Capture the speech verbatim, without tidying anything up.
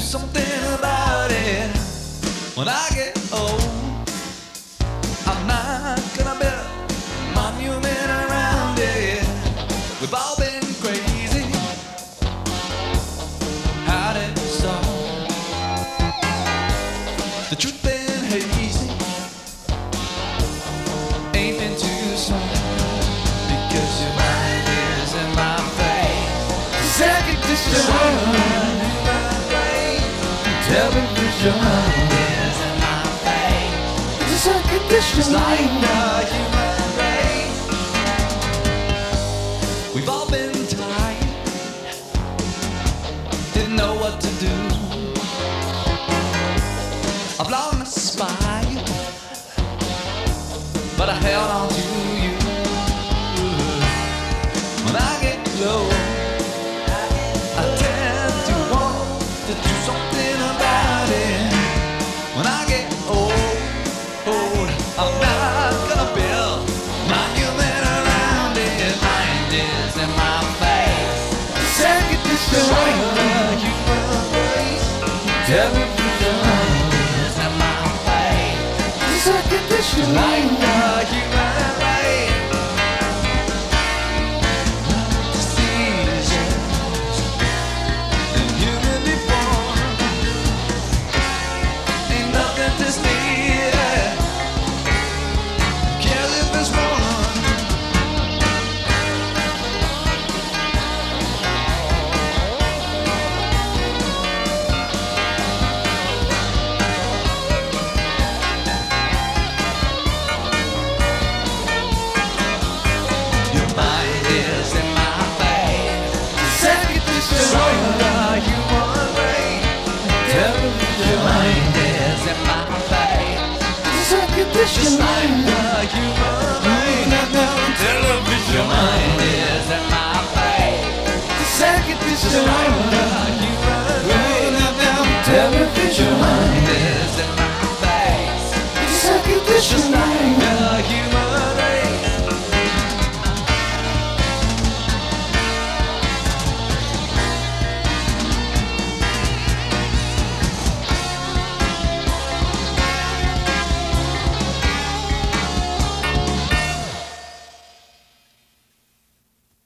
something about it. When I get old, I'm not gonna build a monument around it. We've all been crazy. How did it start? The truth been hazy. Ain't been too smart. Because your mind is in my face. Second condition. Television is in my face. It's a condition. It's like the human race. We've all been tired. Didn't know what to do. I've long aspired, but I held on to you. When I get low, I tend to want to do something about it. When I get old, old, I'm not gonna build a monument around it. Mind is in my face. Second destroy the human race. Television is in my face. Second destroy like the human race. Just like the human rain. Television mind is in my face. Second just like the human rain. Television mind is in my face. Second just